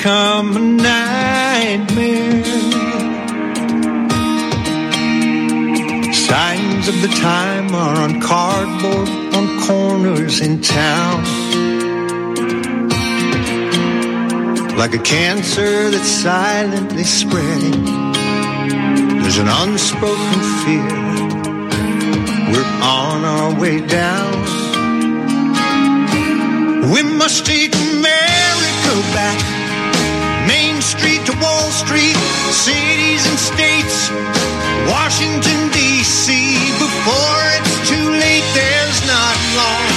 become a nightmare. Signs of the time are on cardboard on corners in town. Like a cancer that's silently spreading, there's an unspoken fear. We're on our way down. We must take America back. Main Street to Wall Street, cities and states, Washington, D.C. Before it's too late, there's not long.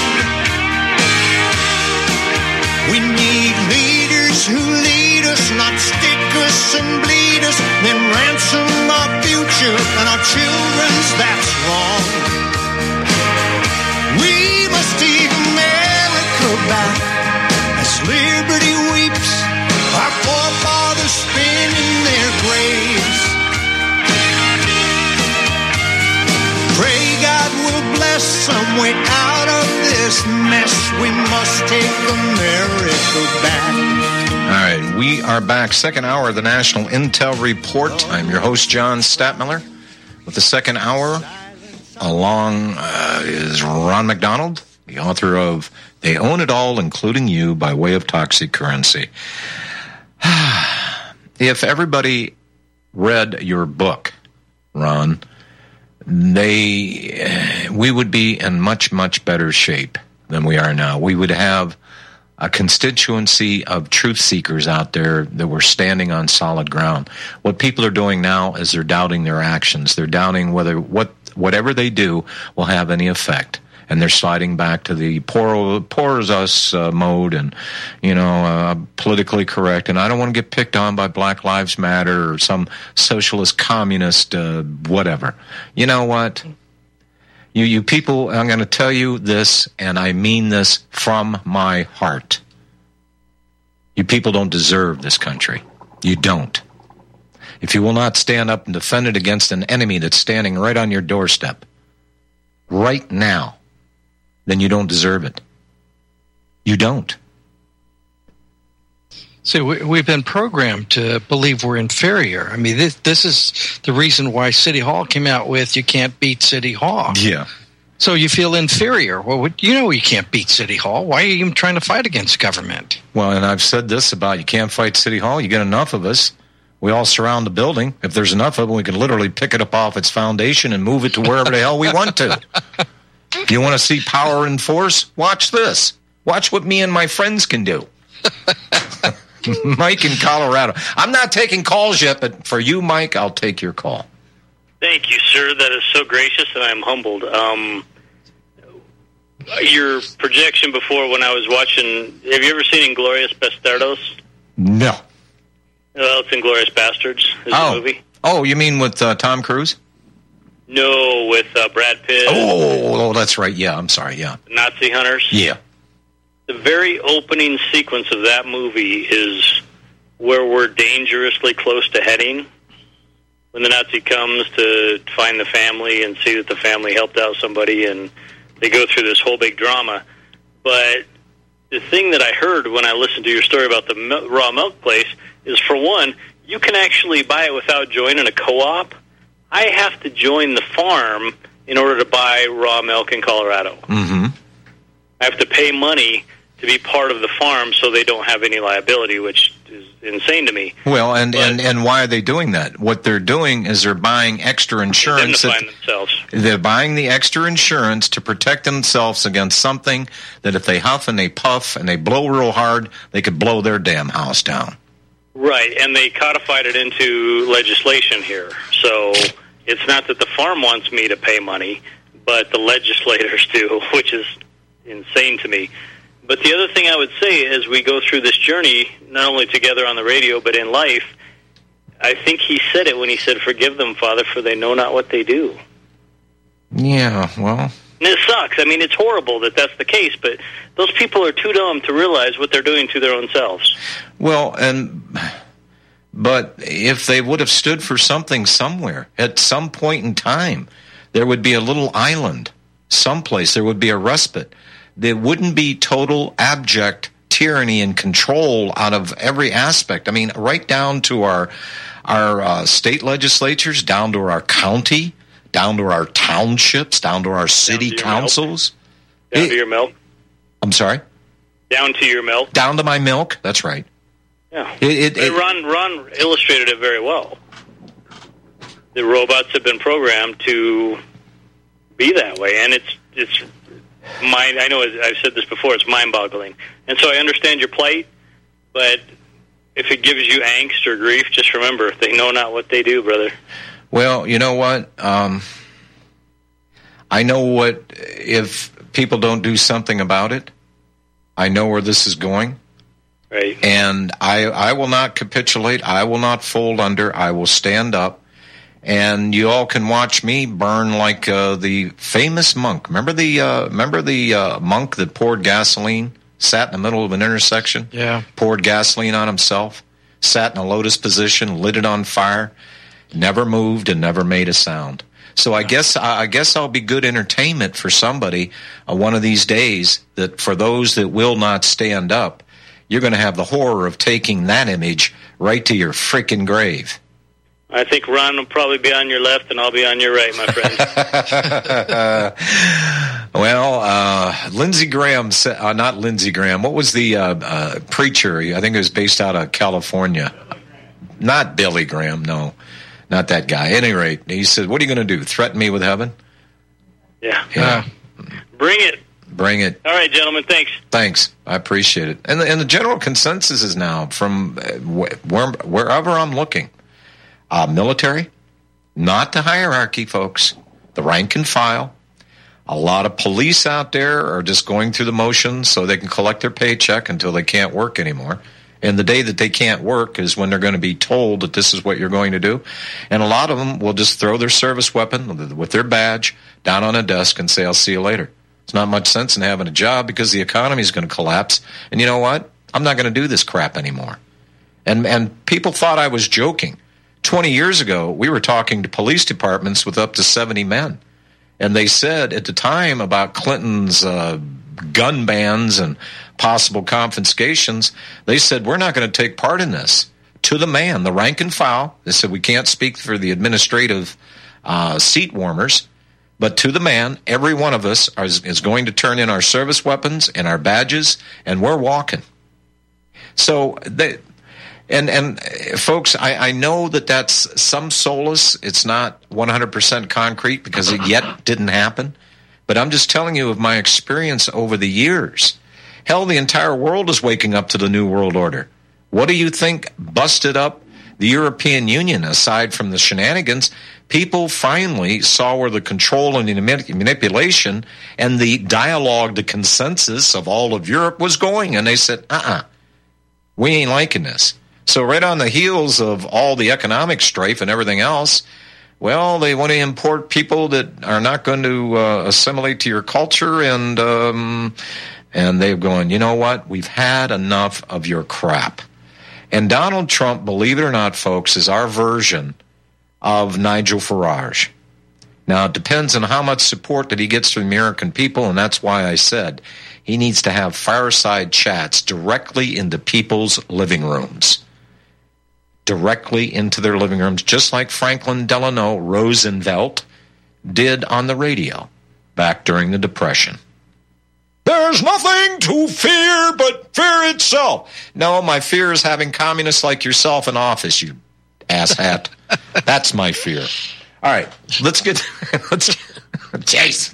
We need leaders who lead us, not stick us and bleed us, then ransom our future and our children's, that's wrong. We must take America back as liberty weeps, our forefathers spin in their graves. Pray God will bless some way out of this mess. We must take America back. All right, we are back. Second hour of the National Intel Report. I'm your host, John Statmiller. With the second hour, along is Ron McDonald, the author of They Own It All, Including You, by Way of Toxic Currency. If everybody read your book, Ron, we would be in much, much better shape than we are now. We would have a constituency of truth seekers out there that were standing on solid ground. What people are doing now is they're doubting their actions. They're doubting whether whatever they do will have any effect. And they're sliding back to the poor as us mode and, politically correct. And I don't want to get picked on by Black Lives Matter or some socialist, communist, whatever. You know what? You people, I'm going to tell you this, and I mean this from my heart. You people don't deserve this country. You don't. If you will not stand up and defend it against an enemy that's standing right on your doorstep, right now, then you don't deserve it. You don't. See, we've been programmed to believe we're inferior. I mean, this is the reason why City Hall came out with you can't beat City Hall. Yeah. So you feel inferior. Well, you can't beat City Hall. Why are you even trying to fight against government? Well, and I've said this about you can't fight City Hall. You get enough of us. We all surround the building. If there's enough of them, we can literally pick it up off its foundation and move it to wherever the hell we want to. You want to see power and force? Watch this. Watch what me and my friends can do. Mike in Colorado. I'm not taking calls yet, but for you, Mike, I'll take your call. Thank you, sir. That is so gracious, and I'm humbled. Your projection before when I was watching, have you ever seen Inglourious Bastardos? No. Well, it's Inglourious Bastards, is the movie. Oh, you mean with Tom Cruise? No, with Brad Pitt. Oh, that's right. Yeah, I'm sorry. Yeah. Nazi Hunters. Yeah. The very opening sequence of that movie is where we're dangerously close to heading. When the Nazi comes to find the family and see that the family helped out somebody, and they go through this whole big drama. But the thing that I heard when I listened to your story about the raw milk place is, for one, you can actually buy it without joining a co-op. I have to join the farm in order to buy raw milk in Colorado. Mm-hmm. I have to pay money to be part of the farm so they don't have any liability, which is insane to me. Well, and why are they doing that? What they're doing is they're buying extra insurance. Themselves. They're buying the extra insurance to protect themselves against something that if they huff and they puff and they blow real hard, they could blow their damn house down. Right, and they codified it into legislation here. So it's not that the farm wants me to pay money, but the legislators do, which is insane to me. But the other thing I would say as we go through this journey, not only together on the radio, but in life, I think he said it when he said, "Forgive them, Father, for they know not what they do." Yeah, well... And it sucks. I mean, it's horrible that that's the case, but those people are too dumb to realize what they're doing to their own selves. Well, but if they would have stood for something somewhere, at some point in time, there would be a little island, someplace, there would be a respite. There wouldn't be total abject tyranny and control out of every aspect. I mean, right down to our state legislatures, down to our county, down to our townships, down to our city councils. Down to your milk. I'm sorry? Down to your milk. Down to my milk. That's right. Yeah. Ron illustrated it very well. The robots have been programmed to be that way, and it's mind. I know I've said this before. It's mind-boggling, and so I understand your plight. But if it gives you angst or grief, just remember they know not what they do, brother. Well, you know what? I know what if people don't do something about it. I know where this is going. Right. And I will not capitulate. I will not fold under. I will stand up. And you all can watch me burn like the famous monk. Remember the monk that poured gasoline, sat in the middle of an intersection, poured gasoline on himself, sat in a lotus position, lit it on fire, never moved and never made a sound. So I guess I'll be good entertainment for somebody one of these days. That for those that will not stand up, you're going to have the horror of taking that image right to your freaking grave. I think Ron will probably be on your left and I'll be on your right, my friend. Well, Lindsey Graham, not Lindsey Graham. What was the preacher? I think it was based out of California. Not Billy Graham, no. Not that guy. At any rate, he said, what are you going to do, threaten me with heaven? Yeah. Bring it. Bring it. All right, gentlemen, thanks. Thanks. I appreciate it. And the general consensus is now from wherever I'm looking, military, not the hierarchy, folks, the rank and file. A lot of police out there are just going through the motions so they can collect their paycheck until they can't work anymore. And the day that they can't work is when they're going to be told that this is what you're going to do. And a lot of them will just throw their service weapon with their badge down on a desk and say, I'll see you later. It's not much sense in having a job because the economy is going to collapse. And you know what? I'm not going to do this crap anymore. And people thought I was joking. 20 years ago, we were talking to police departments with up to 70 men. And they said at the time about Clinton's gun bans and possible confiscations, they said, we're not going to take part in this. To the man, the rank and file, they said we can't speak for the administrative seat warmers, but to the man, every one of us is going to turn in our service weapons and our badges, and we're walking. So, and folks, I know that that's some solace. It's not 100% concrete because it yet didn't happen. But I'm just telling you of my experience over the years. Hell, the entire world is waking up to the New World Order. What do you think busted up the European Union aside from the shenanigans? People finally saw where the control and the manipulation and the dialogue, the consensus of all of Europe was going. And they said, we ain't liking this. So right on the heels of all the economic strife and everything else, well, they want to import people that are not going to assimilate to your culture, and they're going, you know what? We've had enough of your crap. And Donald Trump, believe it or not, folks, is our version of Nigel Farage. Now, it depends on how much support that he gets from the American people, and that's why I said he needs to have fireside chats directly into people's living rooms. Directly into their living rooms, just like Franklin Delano Roosevelt did on the radio back during the Depression. There's nothing to fear but fear itself. No, my fear is having communists like yourself in office, you asshat. That's my fear. All right, let's get Chase.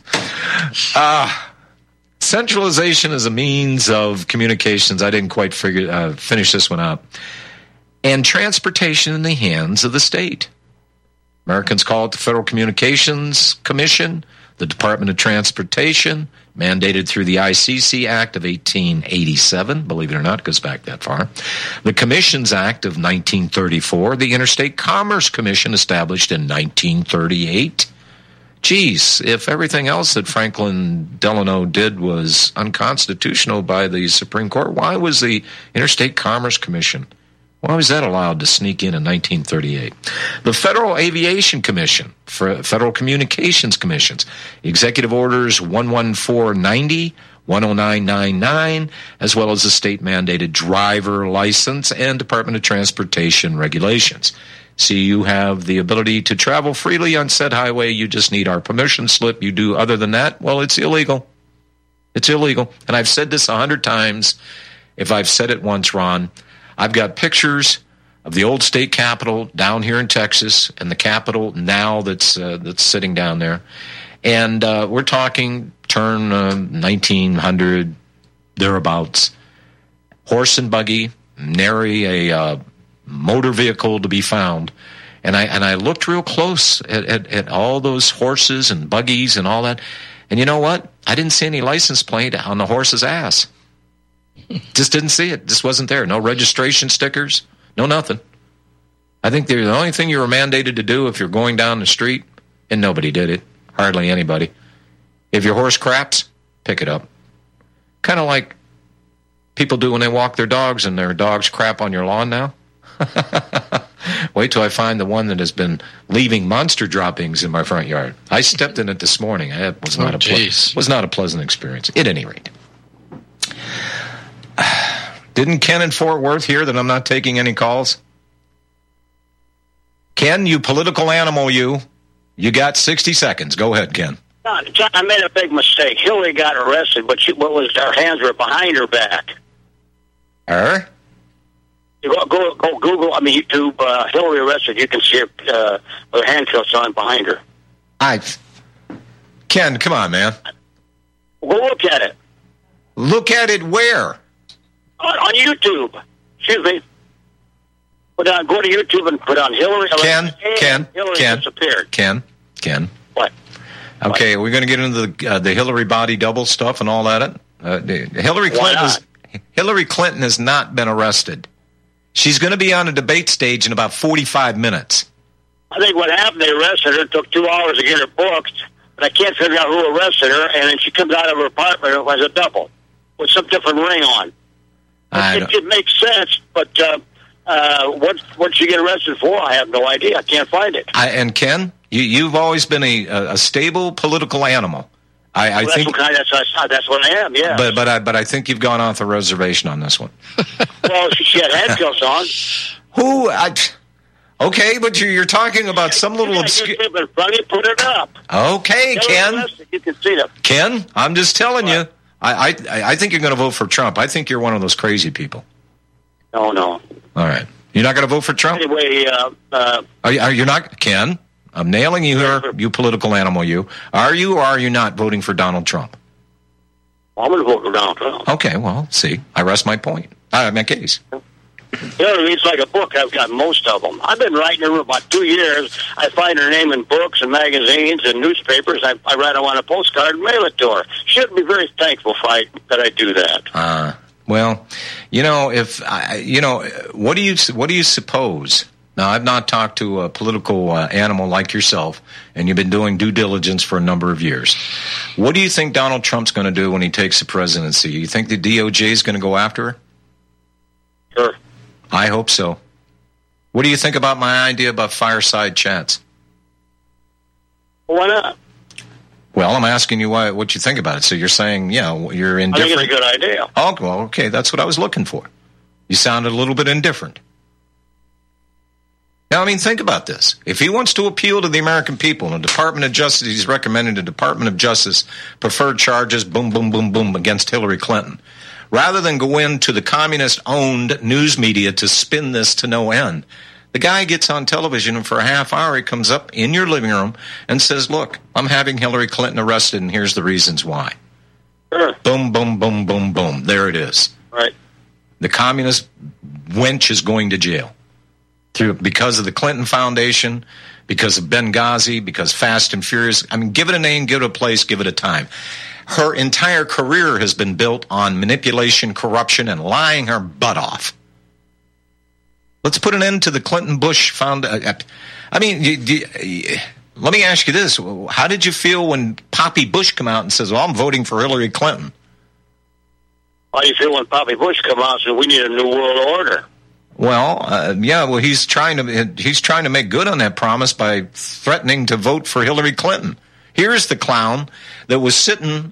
Centralization is a means of communications. I didn't quite finish this one up. And transportation in the hands of the state. Americans call it the Federal Communications Commission, the Department of Transportation, mandated through the ICC Act of 1887, believe it or not, it goes back that far. The Commissions Act of 1934, the Interstate Commerce Commission established in 1938. Geez, if everything else that Franklin Delano did was unconstitutional by the Supreme Court, why was the Interstate Commerce Commission? Why was that allowed to sneak in 1938? The Federal Aviation Commission, Federal Communications Commissions, Executive Orders 11490, 10999, as well as the state-mandated driver license and Department of Transportation regulations. See, you have the ability to travel freely on said highway. You just need our permission slip. You do other than that, well, it's illegal. It's illegal. And I've said this 100 times. If I've said it once, Ron, I've got pictures of the old state capitol down here in Texas and the capitol now that's sitting down there. And we're talking turn 1900, thereabouts. Horse and buggy, nary a motor vehicle to be found. And I looked real close at all those horses and buggies and all that. And you know what? I didn't see any license plate on the horse's ass. Just didn't see it. Just wasn't there. No registration stickers. No nothing. I think the only thing you were mandated to do if you're going down the street, and nobody did it, hardly anybody, if your horse craps, pick it up. Kind of like people do when they walk their dogs and their dogs crap on your lawn now. Wait till I find the one that has been leaving monster droppings in my front yard. I stepped in it this morning. It was not a pleasant experience, at any rate. Didn't Ken in Fort Worth hear that I'm not taking any calls? Ken, you political animal, you got 60 seconds. Go ahead, Ken. John, I made a big mistake. Hillary got arrested, but her hands were behind her back. Her? Go Google, YouTube, Hillary arrested. You can see her handcuffs on behind her. Ken, come on, man. Go look at it. Look at it where? On YouTube. Excuse me. Go to YouTube and put on Hillary. Hillary disappeared. Ken. What? Okay, we're going to get into the Hillary body double stuff and all that. Hillary Clinton has not been arrested. She's going to be on a debate stage in about 45 minutes. I think what happened, they arrested her. It took 2 hours to get her booked, but I can't figure out who arrested her. And then she comes out of her apartment and it was a double with some different ring on. It makes sense, but what she get arrested for, I have no idea. I can't find it. And Ken, you've always been a stable political animal. I think that's what I am. Yeah, but I think you've gone off the reservation on this one. Well, she had handcuffs on. Okay, but you're talking about some little obscure. Put it up. Okay, Ken. You can see them. Ken, I'm just telling you. I think you're going to vote for Trump. I think you're one of those crazy people. No. All right. You're not going to vote for Trump? Anyway, are you not, Ken? I'm nailing you here, you political animal, you. Are you or are you not voting for Donald Trump? I'm going to vote for Donald Trump. Okay, well, see, I rest my point. I have my case. Hillary reads like a book. I've got most of them. I've been writing her for about 2 years. I find her name in books and magazines and newspapers. I write her on a postcard and mail it to her. She'd be very thankful that I do that. Well, what do you suppose? Now, I've not talked to a political animal like yourself, and you've been doing due diligence for a number of years. What do you think Donald Trump's going to do when he takes the presidency? You think the DOJ is going to go after her? Sure. I hope so. What do you think about my idea about fireside chats? Why not? Well, I'm asking you what you think about it. So you're saying, you're indifferent. I think it's a good idea. Oh, well, okay, that's what I was looking for. You sounded a little bit indifferent. Now, think about this. If he wants to appeal to the American people and the Department of Justice, he's recommending the Department of Justice preferred charges, boom, boom, boom, boom, against Hillary Clinton. Rather than go into the communist-owned news media to spin this to no end, the guy gets on television and for a half hour he comes up in your living room and says, look, I'm having Hillary Clinton arrested and here's the reasons why. Sure. Boom, boom, boom, boom, boom. There it is. Right. The communist wench is going to jail. Because of the Clinton Foundation, because of Benghazi, because Fast and Furious. Give it a name, give it a place, give it a time. Her entire career has been built on manipulation, corruption, and lying her butt off. Let's put an end to the Clinton-Bush Foundation. Let me ask you this. How did you feel when Poppy Bush came out and says, well, I'm voting for Hillary Clinton? How do you feel when Poppy Bush come out and said, we need a new world order? Well, he's trying to make good on that promise by threatening to vote for Hillary Clinton. Here's the clown that was sitting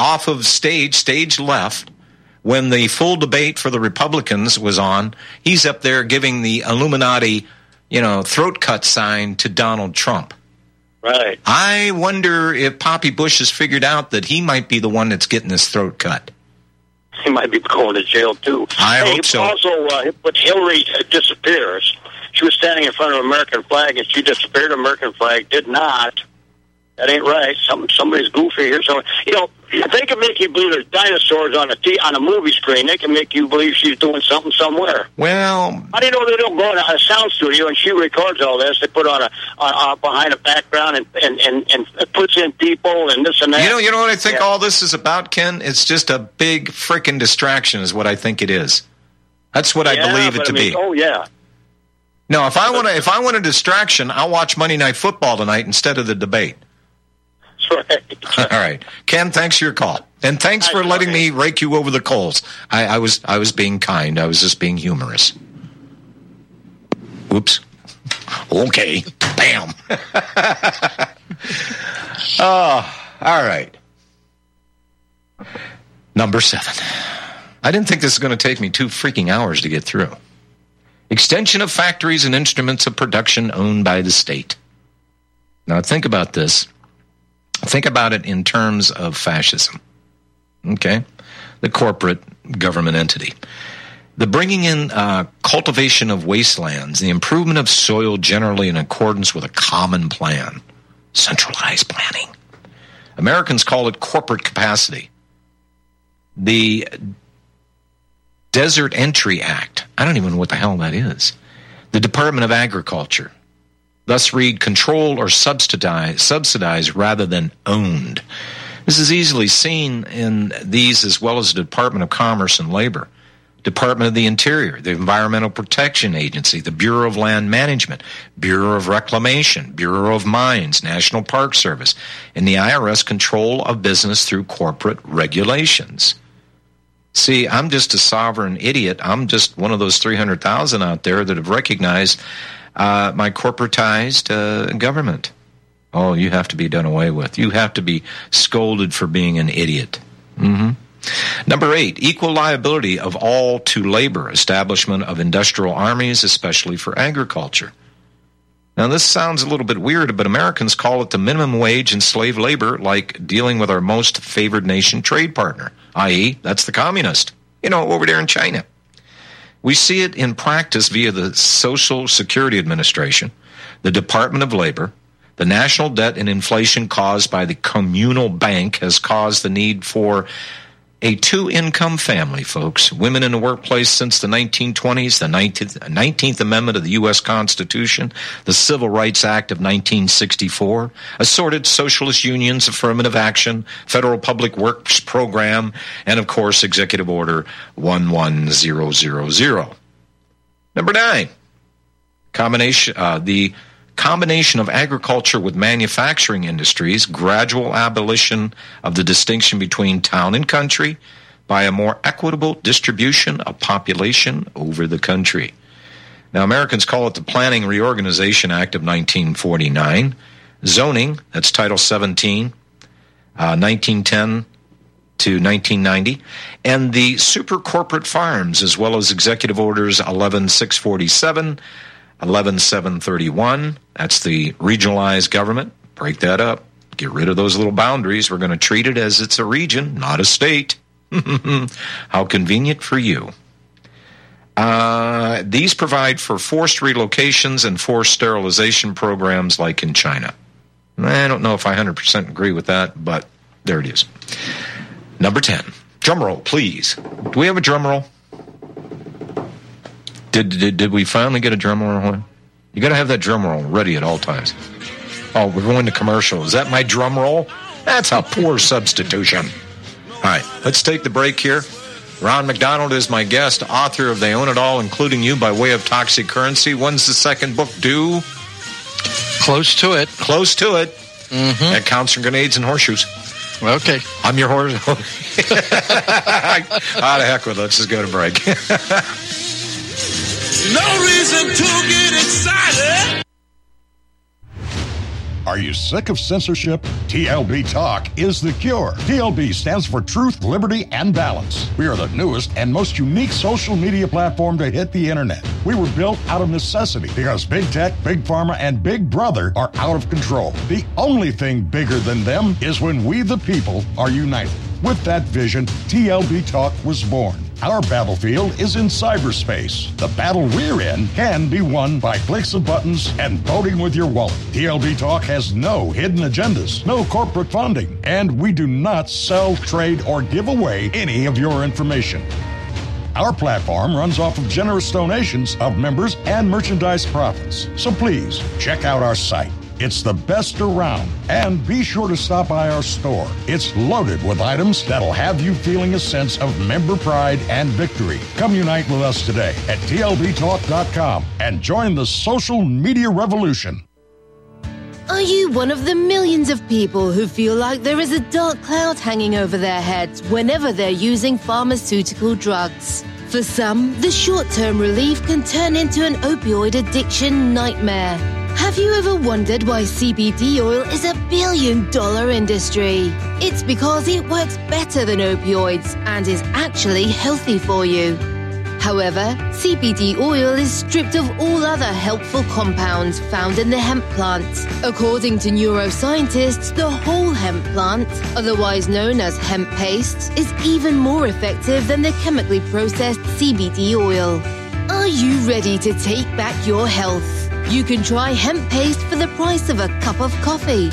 off of stage left. When the full debate for the Republicans was on, he's up there giving the Illuminati, throat cut sign to Donald Trump. Right. I wonder if Poppy Bush has figured out that he might be the one that's getting his throat cut. He might be going to jail, too. I hope so. Also, but Hillary disappears. She was standing in front of an American flag, and she disappeared. American flag did not. That ain't right. Somebody's goofy here. So, they can make you believe there's dinosaurs on a movie screen. They can make you believe she's doing something somewhere. Well, I didn't know they don't go in a sound studio and she records all this. They put on behind a background and puts in people and this and that. You know what I think all this is about, Ken? It's just a big freaking distraction, is what I think it is. That's what I believe it to be. Oh yeah. No, if I want a distraction, I'll watch Monday Night Football tonight instead of the debate. Right. All right, Ken. Thanks for your call, and thanks for letting me rake you over the coals. I was being kind. I was just being humorous. Oops. Okay. Bam. Oh, all right. Number 7. I didn't think this was going to take me 2 freaking hours to get through. Extension of factories and instruments of production owned by the state. Now think about this. Think about it in terms of fascism, okay? The corporate government entity. The bringing in cultivation of wastelands, the improvement of soil generally in accordance with a common plan, centralized planning. Americans call it corporate capacity. The Desert Entry Act, I don't even know what the hell that is. The Department of Agriculture. Thus read control or subsidize rather than owned. This is easily seen in these as well as the Department of Commerce and Labor, Department of the Interior, the Environmental Protection Agency, the Bureau of Land Management, Bureau of Reclamation, Bureau of Mines, National Park Service, and the IRS control of business through corporate regulations. See, I'm just a sovereign idiot. I'm just one of those 300,000 out there that have recognized my corporatized government. Oh, you have to be done away with. You have to be scolded for being an idiot. Number 8, equal liability of all to labor, establishment of industrial armies, especially for agriculture. Now, this sounds a little bit weird, but Americans call it the minimum wage and slave labor, like dealing with our most favored nation trade partner, i.e., that's the communist, over there in China. We see it in practice via the Social Security Administration, the Department of Labor. The national debt and inflation caused by the communal bank has caused the need for a 2-income family, folks. Women in the workplace since the 1920s, the 19th Amendment of the U.S. Constitution, the Civil Rights Act of 1964, assorted socialist unions, affirmative action, federal public works program, and, of course, Executive Order 11000. Number 9, the combination of agriculture with manufacturing industries, gradual abolition of the distinction between town and country by a more equitable distribution of population over the country. Now, Americans call it the Planning Reorganization Act of 1949. Zoning, that's Title 17, 1910 to 1990. And the super corporate farms, as well as Executive Orders 11647, 11731, that's the regionalized government. Break that up. Get rid of those little boundaries. We're going to treat it as it's a region, not a state. How convenient for you. These provide for forced relocations and forced sterilization programs like in China. I don't know if I 100% agree with that, but there it is. Number 10. Drum roll, please. Do we have a drum roll? Did we finally get a drum roll? You got to have that drum roll ready at all times. Oh, we're going to commercial. Is that my drum roll? That's a poor substitution. All right, let's take the break here. Ron McDonald is my guest, author of They Own It All, Including You by Way of Toxic Currency. When's the second book due? Close to it. Close to it. Mm-hmm. That counts for grenades and horseshoes. Okay. I'm your horse. Ah, the heck with it. Let's just go to break. No reason to get excited. Are you sick of censorship? TLB Talk is the cure. TLB stands for Truth, Liberty, and Balance. We are the newest and most unique social media platform to hit the internet. We were built out of necessity because Big Tech, Big Pharma, and Big Brother are out of control. The only thing bigger than them is when we, the people, are united. With that vision, TLB Talk was born. Our battlefield is in cyberspace. The battle we're in can be won by clicks of buttons and voting with your wallet. TLB Talk has no hidden agendas, no corporate funding, and we do not sell, trade, or give away any of your information. Our platform runs off of generous donations of members and merchandise profits. So please, check out our site. It's the best around. And be sure to stop by our store. It's loaded with items that'll have you feeling a sense of member pride and victory. Come unite with us today at TLBTalk.com and join the social media revolution. Are you one of the millions of people who feel like there is a dark cloud hanging over their heads whenever they're using pharmaceutical drugs? For some, the short-term relief can turn into an opioid addiction nightmare. Have you ever wondered why CBD oil is a billion-dollar industry? It's because it works better than opioids and is actually healthy for you. However, CBD oil is stripped of all other helpful compounds found in the hemp plant. According to neuroscientists, the whole hemp plant, otherwise known as hemp paste, is even more effective than the chemically processed CBD oil. Are you ready to take back your health? You can try hemp paste for the price of a cup of coffee.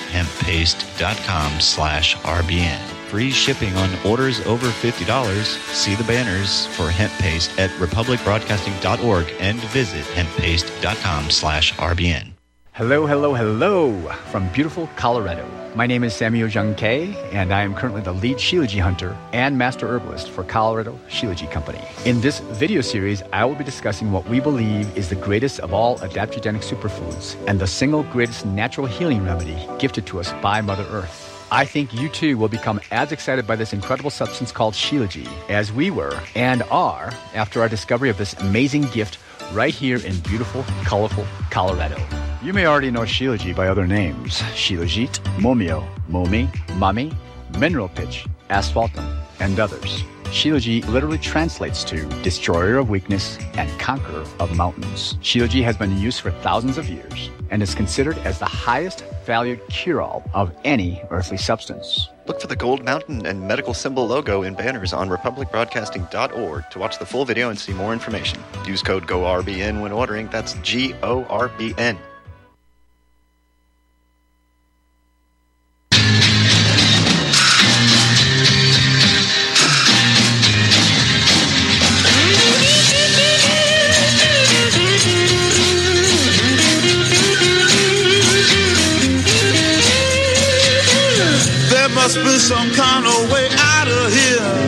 Hemppaste.com/RBN. Free shipping on orders over $50. See the banners for hemp paste at republicbroadcasting.org and visit hemppaste.com/RBN. Hello, hello, hello from beautiful Colorado. My name is Samuel Jung Kei, and I am currently the lead Shilajit hunter and master herbalist for Colorado Shilajit Company. In this video series, I will be discussing what we believe is the greatest of all adaptogenic superfoods and the single greatest natural healing remedy gifted to us by Mother Earth. I think you too will become as excited by this incredible substance called Shilajit as we were and are after our discovery of this amazing gift right here in beautiful, colorful Colorado. You may already know Shilajit by other names: Shilajit, Momio, Momi, Mami, Mineral Pitch, Asphaltum, and others. Shilajit literally translates to destroyer of weakness and conqueror of mountains. Shilajit has been in use for thousands of years and is considered as the highest valued cure-all of any earthly substance. Look for the Gold Mountain and medical symbol logo in banners on republicbroadcasting.org to watch the full video and see more information. Use code GORBN when ordering. That's GORBN. Must be some kind of way out of here.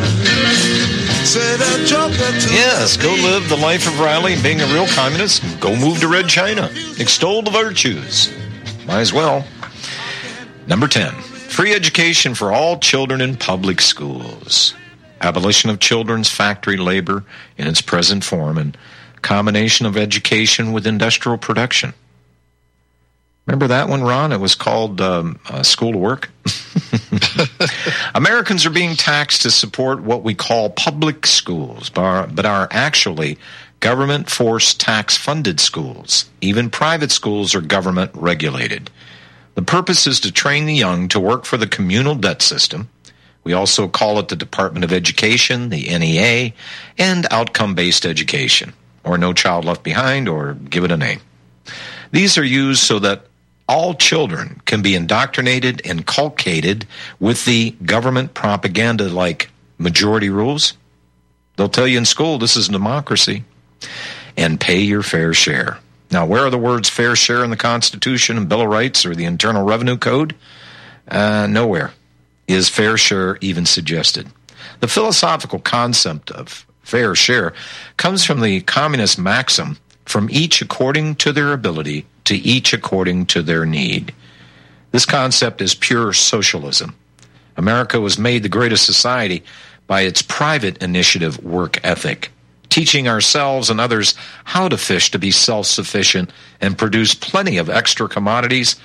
Say that joker to yes, go live the life of Riley, being a real communist. Go move to Red China. Extol the virtues. Might as well. Number 10, free education for all children in public schools. Abolition of children's factory labor in its present form and combination of education with industrial production. Remember that one, Ron? It was called School to Work. Americans are being taxed to support what we call public schools, but are actually government-forced tax-funded schools. Even private schools are government-regulated. The purpose is to train the young to work for the communal debt system. We also call it the Department of Education, the NEA, and outcome-based education, or No Child Left Behind, or give it a name. These are used so that all children can be indoctrinated, inculcated with the government propaganda like majority rules. They'll tell you in school this is democracy. And pay your fair share. Now, where are the words fair share in the Constitution and Bill of Rights or the Internal Revenue Code? Nowhere is fair share even suggested. The philosophical concept of fair share comes from the communist maxim, from each according to their ability, to each according to their need. This concept is pure socialism. America was made the greatest society by its private initiative work ethic, teaching ourselves and others how to fish to be self-sufficient and produce plenty of extra commodities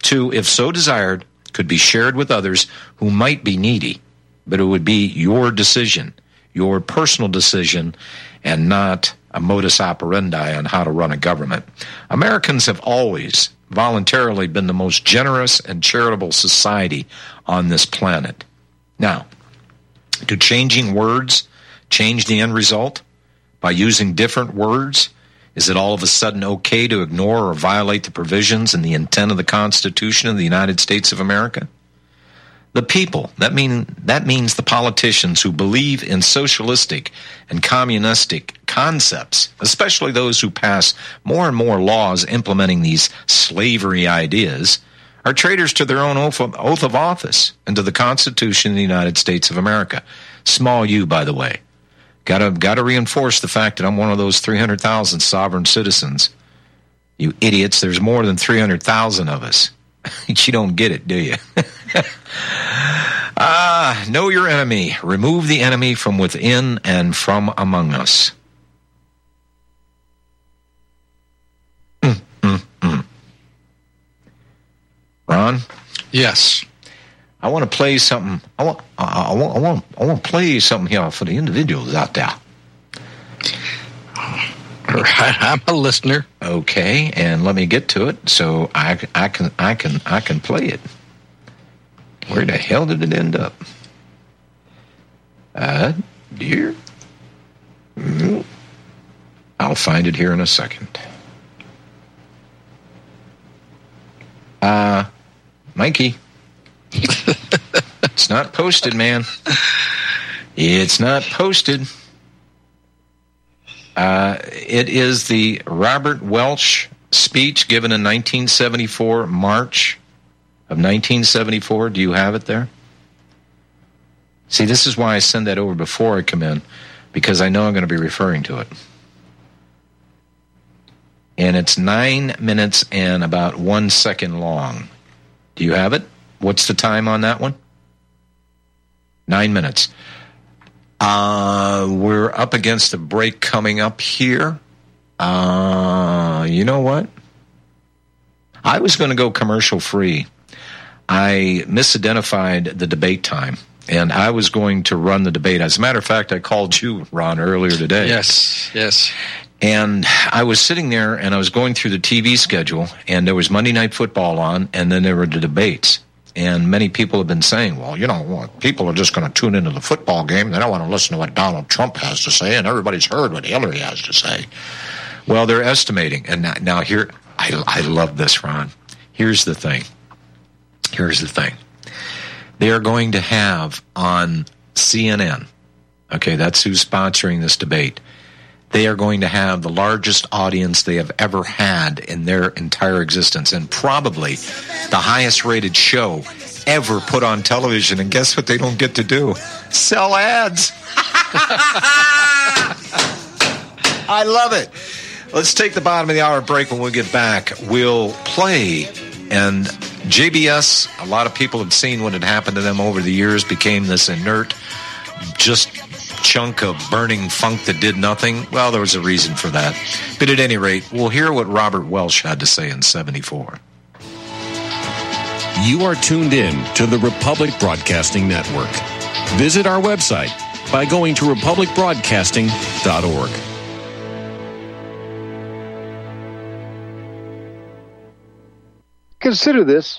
Two, if so desired, could be shared with others who might be needy, but it would be your decision, your personal decision, and not a modus operandi on how to run a government. Americans have always voluntarily been the most generous and charitable society on this planet. Now, do changing words change the end result? By using different words, is it all of a sudden okay to ignore or violate the provisions and the intent of the Constitution of the United States of America? The people, that means the politicians who believe in socialistic and communistic concepts, especially those who pass more and more laws implementing these slavery ideas, are traitors to their own oath of office and to the Constitution of the United States of America. Small u, by the way. Got to reinforce the fact that I'm one of those 300,000 sovereign citizens. You idiots, there's more than 300,000 of us. You don't get it, do you? Know your enemy. Remove the enemy from within and from among us. Ron? Yes. I want to play something. I want to play something here for the individuals out there. I'm a listener. Okay, and let me get to it so I can play it. Where the hell did it end up? Dear. I'll find it here in a second. Mikey. It's not posted, man. It's not posted. It is the Robert Welch speech given in 1974, March of 1974. Do you have it there? See, this is why I send that over before I come in, because I know I'm going to be referring to it. And it's 9 minutes and about 1 second long. Do you have it? What's the time on that one? 9 minutes. We're up against a break coming up here. You know what? I was going to go commercial free. I misidentified the debate time, and I was going to run the debate. As a matter of fact, I called you, Ron, earlier today. Yes. And I was sitting there, and I was going through the TV schedule, and there was Monday Night Football on, and then there were the debates. And many people have been saying, well, you know, people are just going to tune into the football game. They don't want to listen to what Donald Trump has to say, and everybody's heard what Hillary has to say. Well, they're estimating. And now here, I love this, Ron. Here's the thing. They are going to have on CNN, okay, that's who's sponsoring this debate, they are going to have the largest audience they have ever had in their entire existence, and probably the highest rated show ever put on television. And guess what they don't get to do? Sell ads. I love it. Let's take the bottom of the hour break. When we get back, we'll play. And JBS, a lot of people have seen what had happened to them over the years, became this inert, just chunk of burning funk that did nothing. Well, there was a reason for that. But at any rate, we'll hear what Robert Welch had to say in 74. You are tuned in to the Republic Broadcasting Network. Visit our website by going to republicbroadcasting.org. Consider this.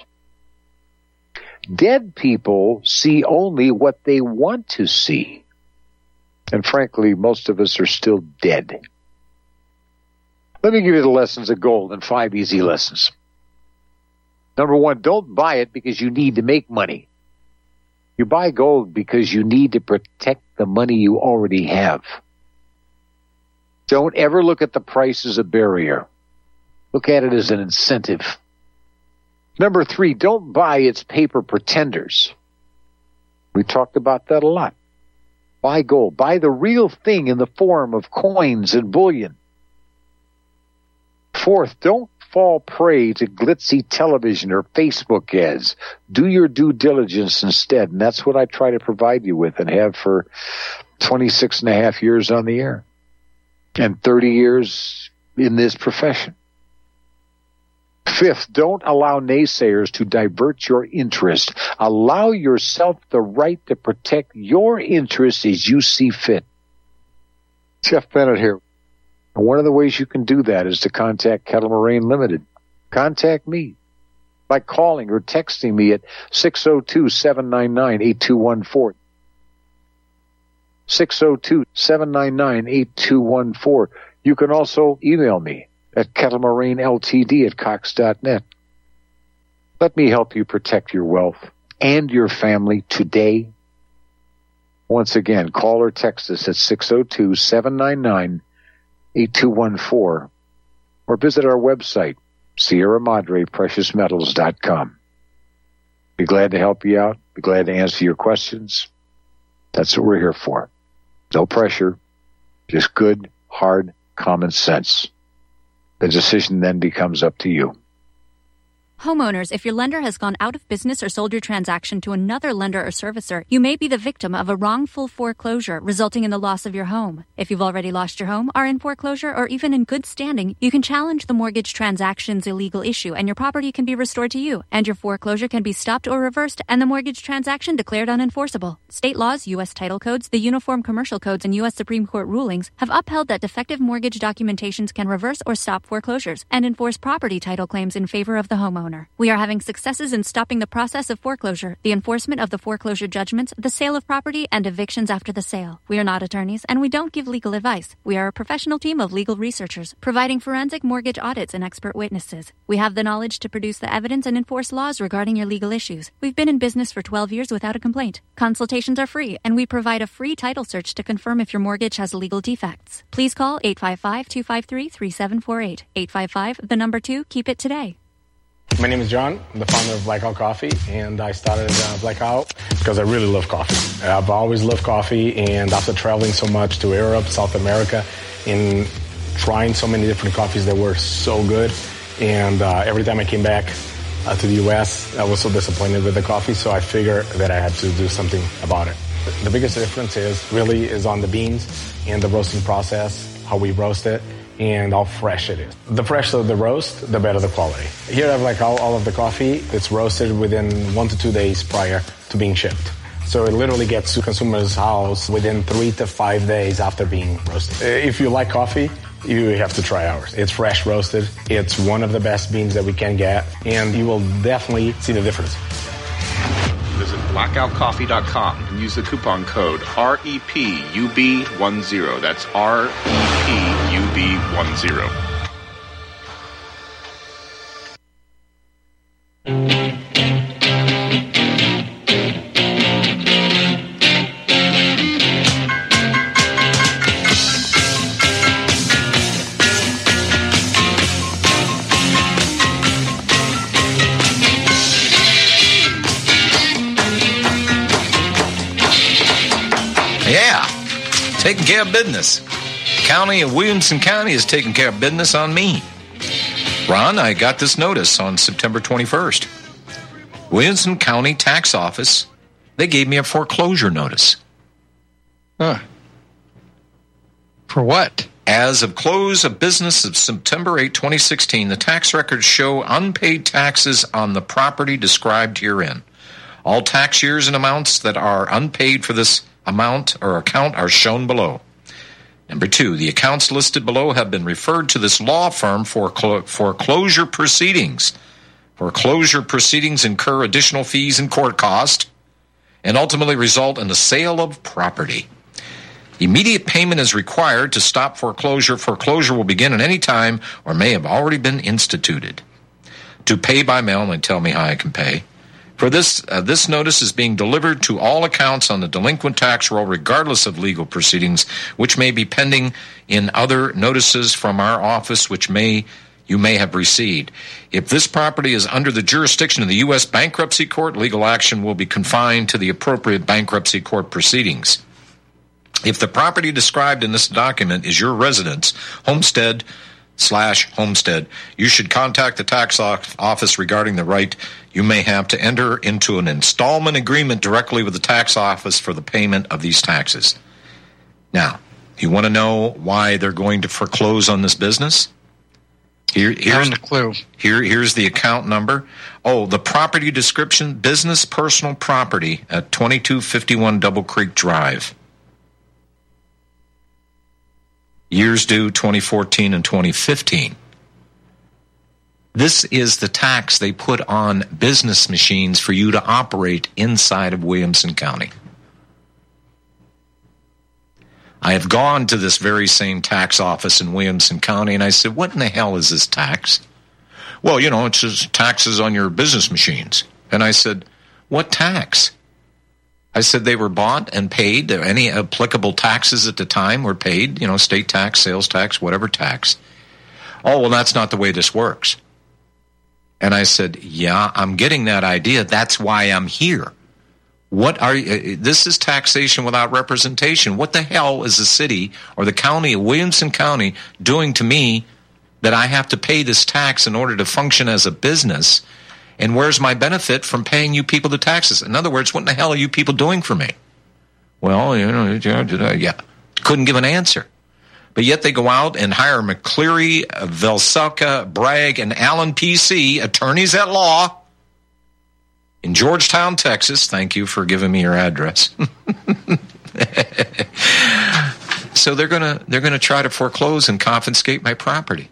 Dead people see only what they want to see. And frankly, most of us are still dead. Let me give you the lessons of gold in 5 easy lessons. Number 1, don't buy it because you need to make money. You buy gold because you need to protect the money you already have. Don't ever look at the price as a barrier. Look at it as an incentive. Number 3, don't buy its paper pretenders. We talked about that a lot. Buy gold. Buy the real thing in the form of coins and bullion. 4th, don't fall prey to glitzy television or Facebook ads. Do your due diligence instead, and that's what I try to provide you with and have for 26 and a half years on the air and 30 years in this profession. Fifth, don't allow naysayers to divert your interest. Allow yourself the right to protect your interests as you see fit. Jeff Bennett here. And one of the ways you can do that is to contact Kettle Moraine Limited. Contact me by calling or texting me at 602-799-8214. 602-799-8214. You can also email me at kettlemaraineltd@cox.net. Let me help you protect your wealth and your family today. Once again, call or text us at 602-799-8214 or visit our website, Sierra Madre Precious Metals.com. Be glad to help you out. Be glad to answer your questions. That's what we're here for. No pressure, just good, hard, common sense. The decision then becomes up to you. Homeowners, if your lender has gone out of business or sold your transaction to another lender or servicer, you may be the victim of a wrongful foreclosure resulting in the loss of your home. If you've already lost your home, are in foreclosure, or even in good standing, you can challenge the mortgage transaction's illegal issue and your property can be restored to you, and your foreclosure can be stopped or reversed and the mortgage transaction declared unenforceable. State laws, U.S. title codes, the Uniform Commercial Codes, and U.S. Supreme Court rulings have upheld that defective mortgage documentations can reverse or stop foreclosures and enforce property title claims in favor of the homeowner. We are having successes in stopping the process of foreclosure, the enforcement of the foreclosure judgments, the sale of property, and evictions after the sale. We are not attorneys, and we don't give legal advice. We are a professional team of legal researchers, providing forensic mortgage audits and expert witnesses. We have the knowledge to produce the evidence and enforce laws regarding your legal issues. We've been in business for 12 years without a complaint. Consultations are free, and we provide a free title search to confirm if your mortgage has legal defects. Please call 855-253-3748. 855, keep it today. My name is John. I'm the founder of Blackout Coffee, and I started Blackout because I really love coffee. I've always loved coffee, and after traveling so much to Europe, South America, and trying so many different coffees that were so good, and every time I came back to the U.S., I was so disappointed with the coffee, so I figured that I had to do something about it. The biggest difference is on the beans and the roasting process, how we roast it, and how fresh it is. The fresher the roast, the better the quality. Here I have all of the coffee. It's roasted within 1 to 2 days prior to being shipped. So it literally gets to consumer's house within 3 to 5 days after being roasted. If you like coffee, you have to try ours. It's fresh roasted. It's one of the best beans that we can get, and you will definitely see the difference. Visit blackoutcoffee.com and use the coupon code REPUB10. That's REPUB10. Taking care of business. County of Williamson County is taking care of business on me. Ron, I got this notice on September 21st. Williamson County Tax Office, they gave me a foreclosure notice. Huh. For what? As of close of business of September 8, 2016, the tax records show unpaid taxes on the property described herein. All tax years and amounts that are unpaid for this amount or account are shown below. Number 2, the accounts listed below have been referred to this law firm for foreclosure proceedings. Foreclosure proceedings incur additional fees and court costs and ultimately result in the sale of property. Immediate payment is required to stop foreclosure. Foreclosure will begin at any time or may have already been instituted. To pay by mail, and tell me how I can pay. For this notice is being delivered to all accounts on the delinquent tax roll, regardless of legal proceedings, which may be pending in other notices from our office, which you may have received. If this property is under the jurisdiction of the U.S. Bankruptcy Court, legal action will be confined to the appropriate bankruptcy court proceedings. If the property described in this document is your residence, homestead/homestead, you should contact the tax office regarding the right you may have to enter into an installment agreement directly with the tax office for the payment of these taxes. Now, you want to know why they're going to foreclose on this business? Here's the clue. Here's the account number. Oh, the property description: business personal property at 2251 Double Creek Drive. Years due 2014 and 2015. This is the tax they put on business machines for you to operate inside of Williamson County. I have gone to this very same tax office in Williamson County, and I said, what in the hell is this tax? Well, it's just taxes on your business machines. And I said, what tax? I said they were bought and paid. Any applicable taxes at the time were paid, state tax, sales tax, whatever tax. Oh, well, that's not the way this works. And I said, yeah, I'm getting that idea. That's why I'm here. This is taxation without representation. What the hell is the city or the county of Williamson County doing to me that I have to pay this tax in order to function as a business? And where's my benefit from paying you people the taxes? In other words, what in the hell are you people doing for me? Well, yeah. Couldn't give an answer. But yet they go out and hire McCleary, Velselka, Bragg, and Allen PC, attorneys at law, in Georgetown, Texas. Thank you for giving me your address. So they're gonna try to foreclose and confiscate my property.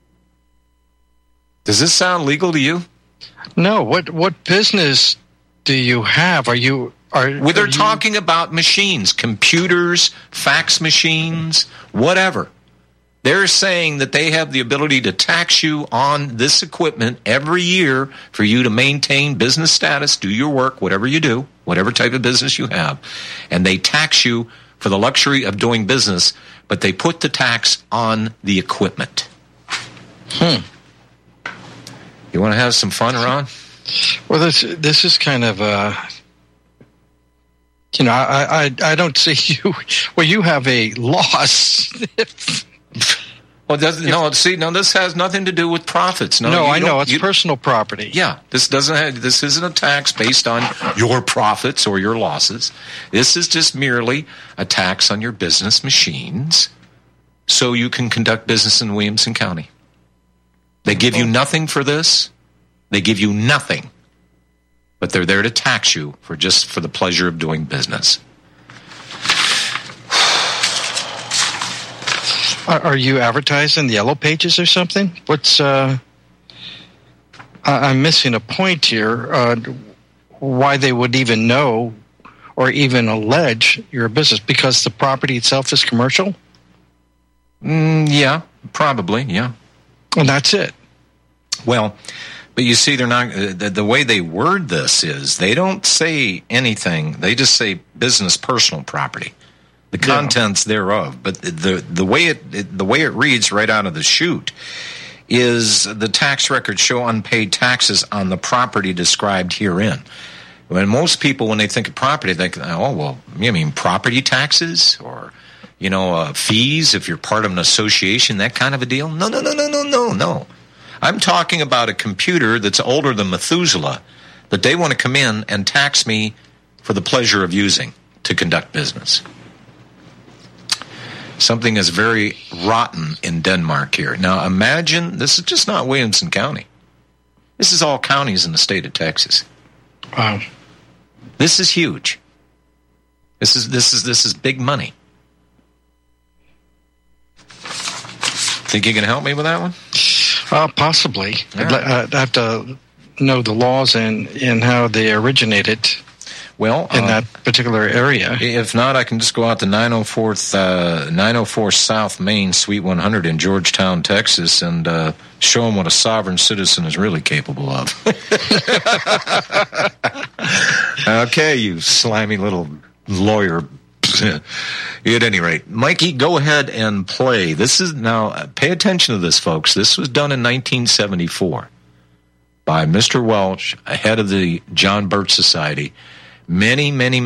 Does this sound legal to you? No. What business do you have? They're talking about machines, computers, fax machines, whatever. They're saying that they have the ability to tax you on this equipment every year for you to maintain business status, do your work, whatever you do, whatever type of business you have. And they tax you for the luxury of doing business, but they put the tax on the equipment. You want to have some fun, Ron? Well, this is kind of I don't see you. Well, you have a loss. Well, this has nothing to do with profits. No, I know it's personal property. Yeah, this isn't a tax based on your profits or your losses. This is just merely a tax on your business machines, so you can conduct business in Williamson County. They give you nothing for this. They give you nothing. But they're there to tax you for the pleasure of doing business. Are you advertising the Yellow Pages or something? I'm missing a point here. Why they would even know or even allege you're a business? Because the property itself is commercial? Yeah, probably, yeah. And that's it. Well, but you see, they're not. The way they word this is they don't say anything. They just say business personal property, the contents thereof. But the way it reads right out of the chute is the tax records show unpaid taxes on the property described herein. When most people, when they think of property, they think, oh well, you mean property taxes or fees if you're part of an association, that kind of a deal. No. I'm talking about a computer that's older than Methuselah that they want to come in and tax me for the pleasure of using to conduct business. Something is very rotten in Denmark here. Now imagine, this is just not Williamson County. This is all counties in the state of Texas. Wow. This is huge. This is big money. Think you can help me with that one? Possibly. Right. I'd have to know the laws and how they originated. Well, in that particular area. If not, I can just go out to 904 South Main, Suite 100 in Georgetown, Texas, and show them what a sovereign citizen is really capable of. Okay, you slimy little lawyer. At any rate, Mikey, go ahead and play. This is now, pay attention to this, folks. This was done in 1974 by Mr. Welch, head of the John Birch Society. Many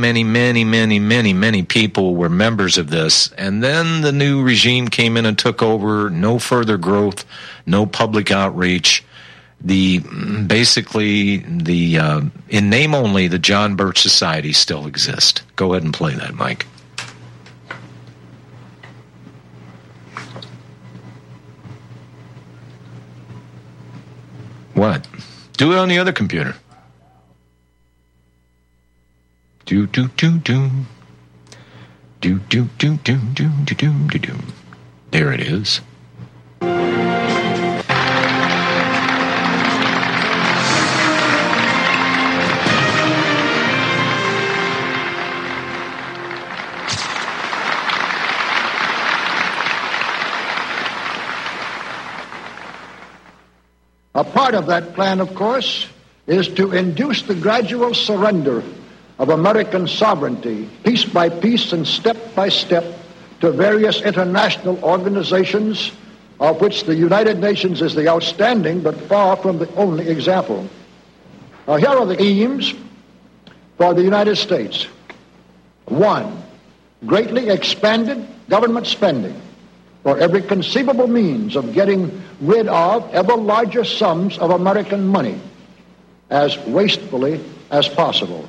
people were members of this, and then the new regime came in and took over. No further growth, no public outreach. In name only, the John Birch Society still exists. Go ahead and play that, Mike. Do it on the other computer. Do do do do. Do do do do do do do do. There it is. A part of that plan, of course, is to induce the gradual surrender of American sovereignty, piece by piece and step by step, to various international organizations, of which the United Nations is the outstanding but far from the only example. Now, here are the aims for the United States. 1, greatly expanded government spending for every conceivable means of getting rid of ever larger sums of American money as wastefully as possible.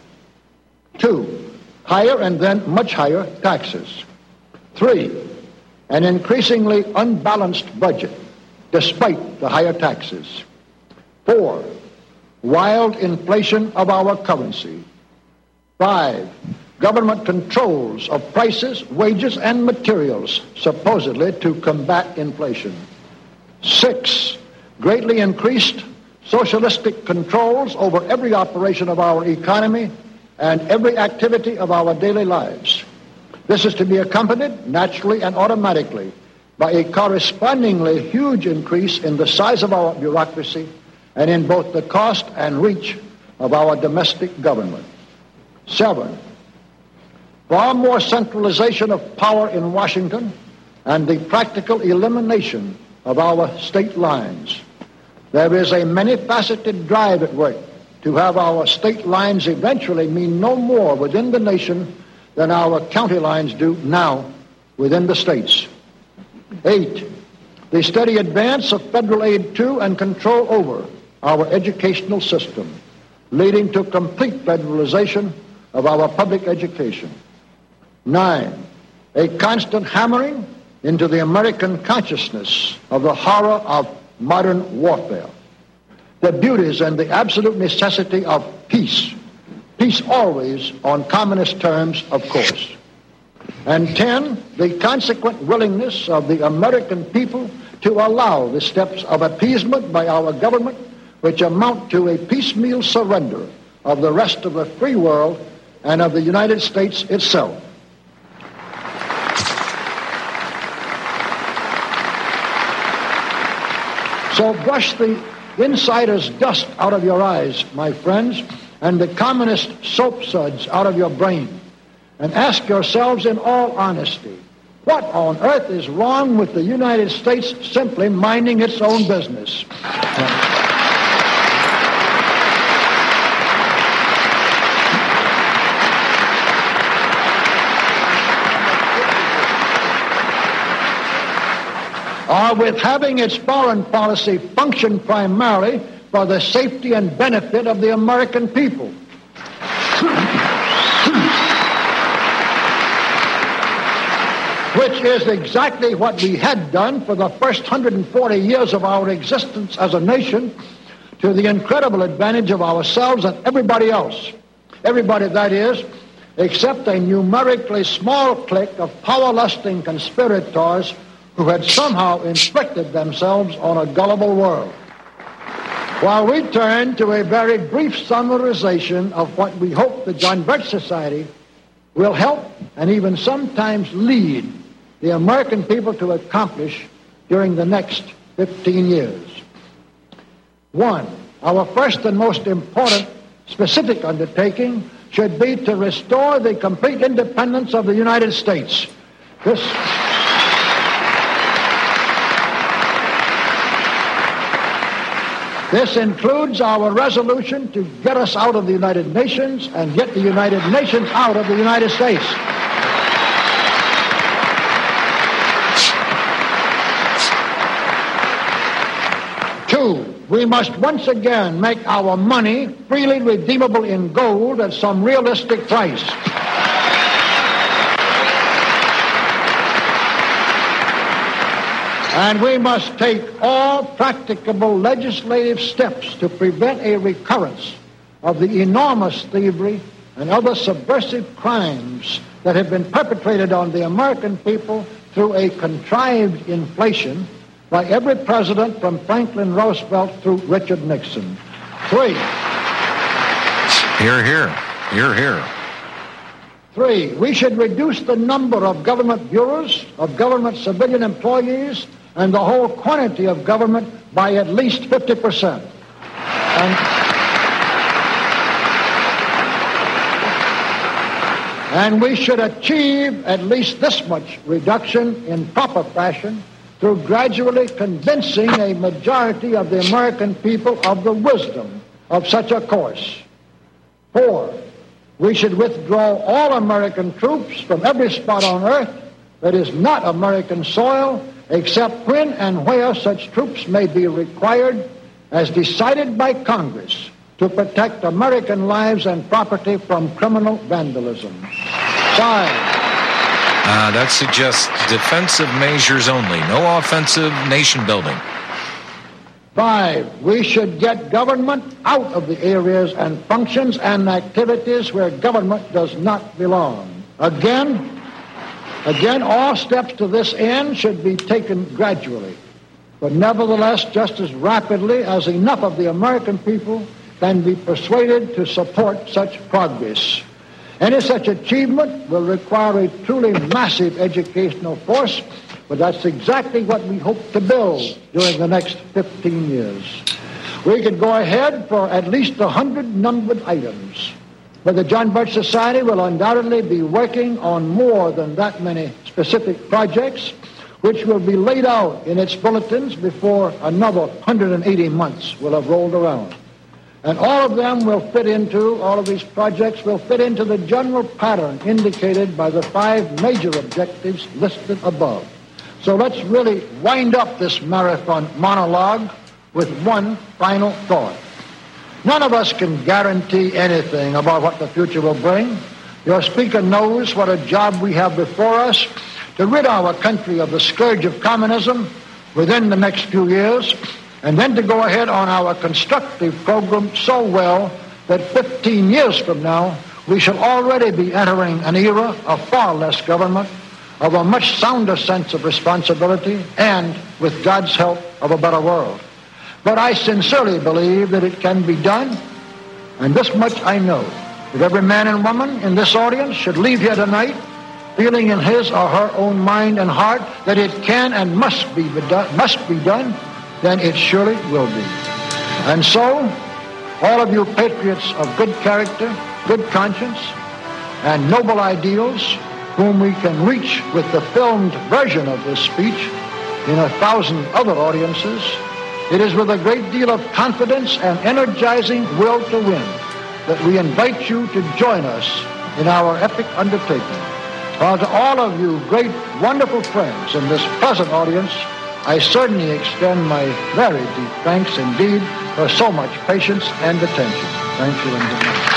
2, higher and then much higher taxes. 3, an increasingly unbalanced budget despite the higher taxes. 4, wild inflation of our currency. 5, government controls of prices, wages, and materials, supposedly to combat inflation. 6, greatly increased socialistic controls over every operation of our economy and every activity of our daily lives. This is to be accompanied naturally and automatically by a correspondingly huge increase in the size of our bureaucracy and in both the cost and reach of our domestic government. 7, far more centralization of power in Washington and the practical elimination of our state lines. There is a many-faceted drive at work to have our state lines eventually mean no more within the nation than our county lines do now within the states. 8, the steady advance of federal aid to and control over our educational system, leading to complete federalization of our public education. 9, a constant hammering into the American consciousness of the horror of modern warfare, the beauties and the absolute necessity of peace. Peace always on communist terms, of course. And 10, the consequent willingness of the American people to allow the steps of appeasement by our government which amount to a piecemeal surrender of the rest of the free world and of the United States itself. So brush the insider's dust out of your eyes, my friends, and the communist soap suds out of your brain, and ask yourselves in all honesty, what on earth is wrong with the United States simply minding its own business? Or with having its foreign policy function primarily for the safety and benefit of the American people. Which is exactly what we had done for the first 140 years of our existence as a nation, to the incredible advantage of ourselves and everybody else. Everybody, that is, except a numerically small clique of power-lusting conspirators who had somehow inflicted themselves on a gullible world. While we turn to a very brief summarization of what we hope the John Birch Society will help and even sometimes lead the American people to accomplish during the next 15 years. 1, our first and most important specific undertaking should be to restore the complete independence of the United States. This includes our resolution to get us out of the United Nations and get the United Nations out of the United States. Two, we must once again make our money freely redeemable in gold at some realistic price. And we must take all practicable legislative steps to prevent a recurrence of the enormous thievery and other subversive crimes that have been perpetrated on the American people through a contrived inflation by every president from Franklin Roosevelt through Richard Nixon. 3. Hear, hear. Hear, hear. 3, we should reduce the number of government bureaus, of government civilian employees, and the whole quantity of government by at least 50%. And we should achieve at least this much reduction in proper fashion through gradually convincing a majority of the American people of the wisdom of such a course. 4, we should withdraw all American troops from every spot on earth that is not American soil, except when and where such troops may be required as decided by Congress to protect American lives and property from criminal vandalism. 5. That suggests defensive measures only, no offensive nation building. 5, we should get government out of the areas and functions and activities where government does not belong. Again, all steps to this end should be taken gradually, but nevertheless just as rapidly as enough of the American people can be persuaded to support such progress. Any such achievement will require a truly massive educational force, but that's exactly what we hope to build during the next 15 years. We could go ahead for at least 100 numbered items, but the John Birch Society will undoubtedly be working on more than that many specific projects, which will be laid out in its bulletins before another 180 months will have rolled around. And all of these projects will fit into the general pattern indicated by the 5 major objectives listed above. So let's really wind up this marathon monologue with one final thought. None of us can guarantee anything about what the future will bring. Your speaker knows what a job we have before us to rid our country of the scourge of communism within the next few years, and then to go ahead on our constructive program so well that 15 years from now we shall already be entering an era of far less government, of a much sounder sense of responsibility, and, with God's help, of a better world. But I sincerely believe that it can be done, and this much I know, that every man and woman in this audience should leave here tonight feeling in his or her own mind and heart that it can and must be done, then it surely will be. And so, all of you patriots of good character, good conscience, and noble ideals, whom we can reach with the filmed version of this speech in 1,000 other audiences, it is with a great deal of confidence and energizing will to win that we invite you to join us in our epic undertaking. While to all of you great, wonderful friends in this present audience, I certainly extend my very deep thanks indeed for so much patience and attention. Thank you and good night.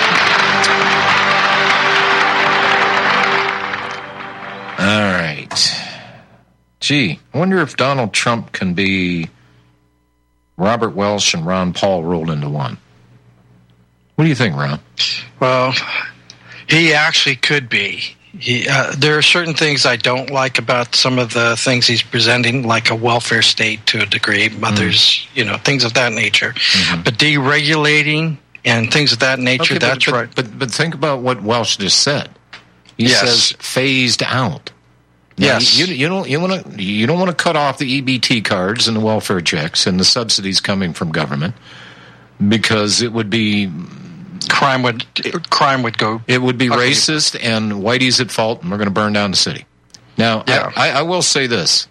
All right. Gee, I wonder if Donald Trump can be Robert Welch and Ron Paul rolled into one. What do you think, Ron? Well, he actually could be. There are certain things I don't like about some of the things he's presenting, like a welfare state to a degree, mothers, things of that nature. Mm-hmm. But deregulating and things of that nature, that's right. But think about what Welch just said. He says phased out. Now, yes, you don't want to cut off the EBT cards and the welfare checks and the subsidies coming from government, because it would be crime would go. It would be racist, and Whitey's at fault, and we're going to burn down the city. Now, I will say this: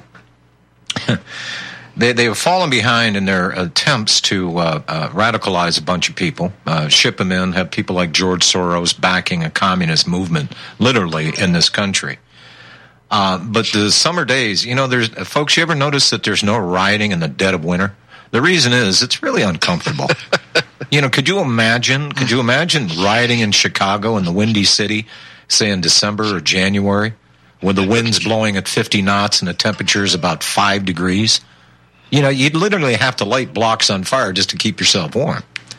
they have fallen behind in their attempts to radicalize a bunch of people, ship them in, have people like George Soros backing a communist movement, literally, in this country. But the summer days, there's folks. You ever notice that there's no rioting in the dead of winter? The reason is it's really uncomfortable. Could you imagine rioting in Chicago in the Windy City, say in December or January, when the wind's blowing at 50 knots and the temperature is about 5 degrees. You know, you'd literally have to light blocks on fire just to keep yourself warm.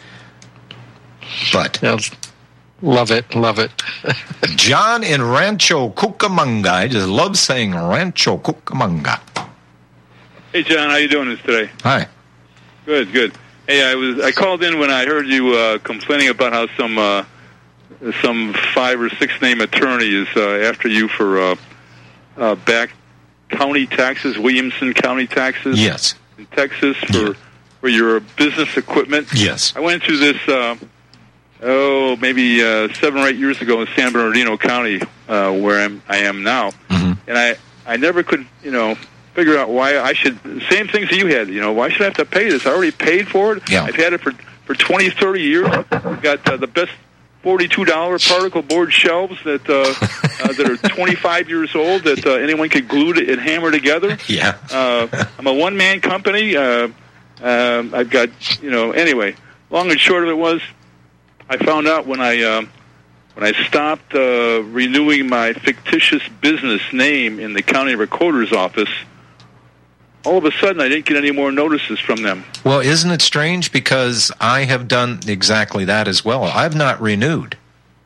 But love it. John in Rancho Cucamonga. I just love saying Rancho Cucamonga. Hey, John, how you doing this today? Hi. Good. Hey, I called in when I heard you complaining about how some 5 or 6 name attorney is after you for back county taxes, Williamson County taxes. Yes. In Texas for your business equipment. Yes. I went through this maybe 7 or 8 years ago in San Bernardino County, where I am now, and I never could figure out why I should. Same things that you had. Why should I have to pay this? I already paid for it. Yeah. I've had it for 20, 30 years. I've got the best $42 particle board shelves that are 25 years old that anyone could glue and hammer together. Yeah. I'm a one-man company. I've got anyway. Long and short of it was, I found out when I stopped renewing my fictitious business name in the county recorder's office, all of a sudden I didn't get any more notices from them. Well, isn't it strange? Because I have done exactly that as well. I've not renewed.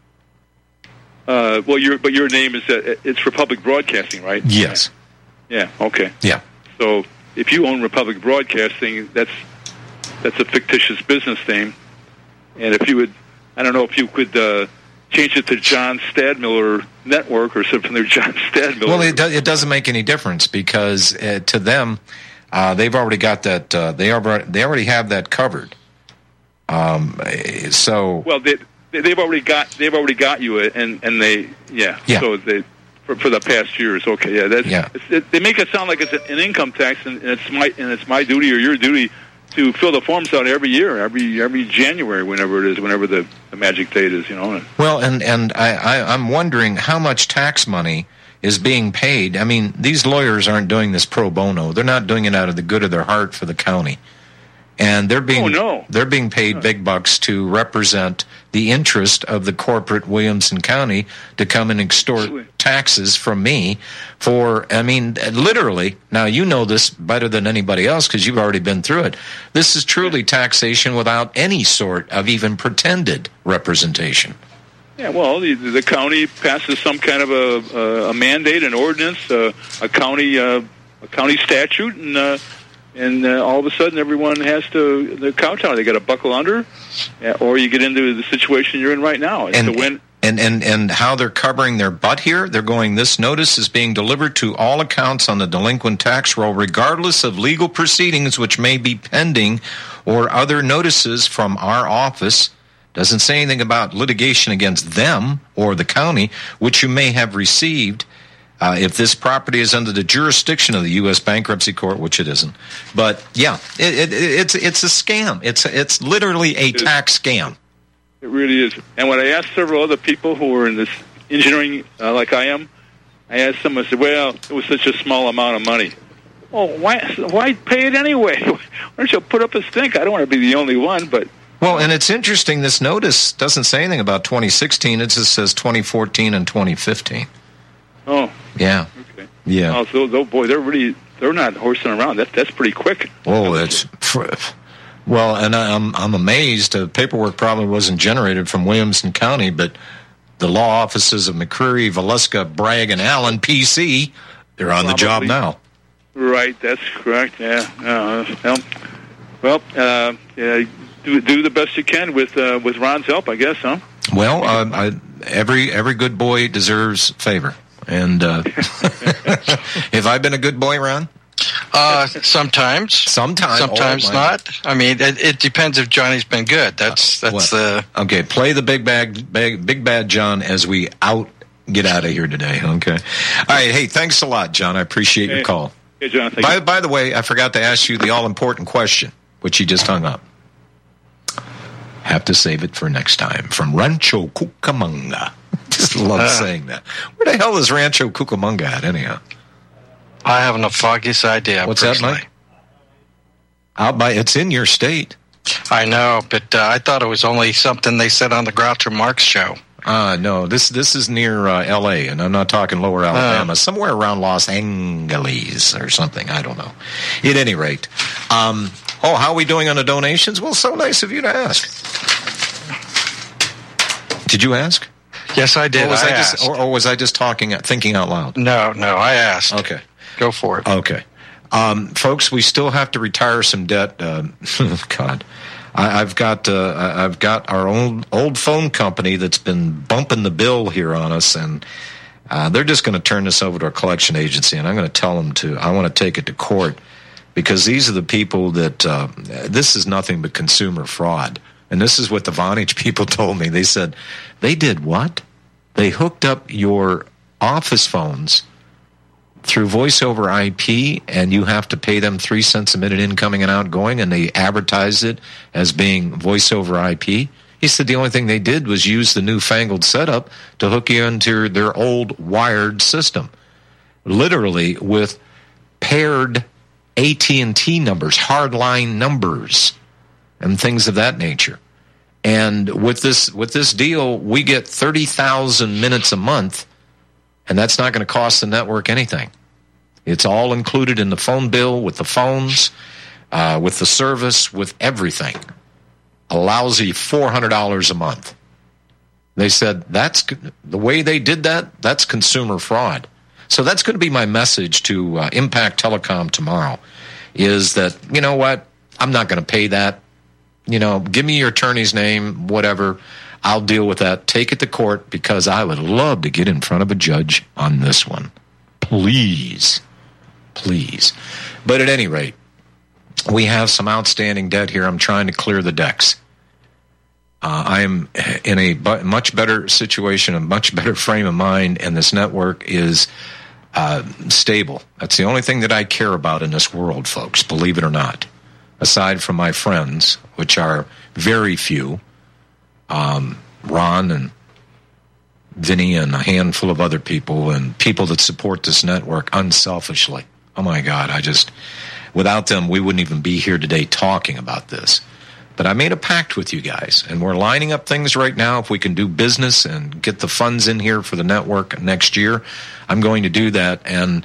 Your name is it's Republic Broadcasting, right? Yes. Yeah. Okay. Yeah. So if you own Republic Broadcasting, that's a fictitious business name, and if you would, I don't know if you could change it to John Stadmiller Network or something, or John Stadmiller. Well, it doesn't make any difference because to them, they've already got that. They already have that covered. So they've already got you, and they So they for the past years. Okay, they make it sound like it's an income tax, and it's my duty or your duty to fill the forms out every year, every January, whenever it is, whenever the magic date is, Well, and I'm wondering how much tax money is being paid. I mean, these lawyers aren't doing this pro bono. They're not doing it out of the good of their heart for the county. And they're being paid big bucks to represent the interest of the corporate Williamson County to come and extort taxes from me literally, now you know this better than anybody else because you've already been through it. This is truly taxation without any sort of even pretended representation. Yeah, well, the county passes some kind of a mandate, an ordinance, a county statute, and all of a sudden everyone has to the kowtow. They got to buckle under, or you get into the situation you're in right now. And how they're covering their butt here, they're going, this notice is being delivered to all accounts on the delinquent tax roll, regardless of legal proceedings which may be pending or other notices from our office. Doesn't say anything about litigation against them or the county, which you may have received if this property is under the jurisdiction of the U.S. Bankruptcy Court, which it isn't. But, yeah, it's a scam. It's literally a tax scam. It really is. And when I asked several other people who were in this engineering like I am, I asked them, I said, well, it was such a small amount of money. Well, why pay it anyway? Why don't you put up a stink? I don't want to be the only one, but... Well, and it's interesting, this notice doesn't say anything about 2016. It just says 2014 and 2015. Oh. Yeah. Okay. Yeah. Oh, so boy, they're not horsing around. That's pretty quick. Oh, well, and I'm amazed. Paperwork probably wasn't generated from Williamson County, but the law offices of McCreary, Valeska, Bragg, and Allen, PC, they're on the job now. Right, that's correct. Yeah. Do the best you can with Ron's help, I guess, huh? Well, every good boy deserves favor. And have I been a good boy, Ron? Sometimes. Sometimes not. I mean, it depends if Johnny's been good. That's okay. Play the big bad John as we get out of here today. Okay. All right. Hey, thanks a lot, John. I appreciate your call. Hey, John. Thank you. By the way, I forgot to ask you the all important question, which you just hung up. Have to save it for next time. From Rancho Cucamonga. Just love saying that. Where the hell is Rancho Cucamonga at, anyhow? I haven't the foggiest idea. What's that, Mike? It's in your state. I know, but I thought it was only something they said on the Groucho Marx show. No, this is near L.A., and I'm not talking lower Alabama. Somewhere around Los Angeles or something. I don't know. At any rate. How are we doing on the donations? Well, so nice of you to ask. Did you ask? Yes, I did. Or was I just thinking out loud? No, I asked. Okay. Go for it. Okay. Folks, we still have to retire some debt. God. I've got our old phone company that's been bumping the bill here on us, and they're just going to turn this over to a collection agency, and I'm going to tell them I want to take it to court, because these are the people that this is nothing but consumer fraud. And this is what the Vonage people told me. They said, they did what? They hooked up your office phones through voice over IP, and you have to pay them 3 cents a minute incoming and outgoing, and they advertised it as being voice over IP. He said the only thing they did was use the newfangled setup to hook you into their old wired system, literally with paired AT&T numbers, hardline numbers, and things of that nature. And with this deal, we get 30,000 minutes a month, and that's not going to cost the network anything. It's all included in the phone bill, with the phones, with the service, with everything. A lousy $400 a month. They said that's the way they did that. That's consumer fraud. So that's going to be my message to Impact Telecom tomorrow. Is that, you know what? I'm not going to pay that. Give me your attorney's name, whatever. I'll deal with that. Take it to court, because I would love to get in front of a judge on this one. Please. But at any rate, we have some outstanding debt here. I'm trying to clear the decks. I am in a much better situation, a much better frame of mind, and this network is stable. That's the only thing that I care about in this world, folks, believe it or not. Aside from my friends, which are very few, Ron and Vinny and a handful of other people, and people that support this network unselfishly. Oh my God, without them, we wouldn't even be here today talking about this. But I made a pact with you guys, and we're lining up things right now. If we can do business and get the funds in here for the network next year, I'm going to do that. And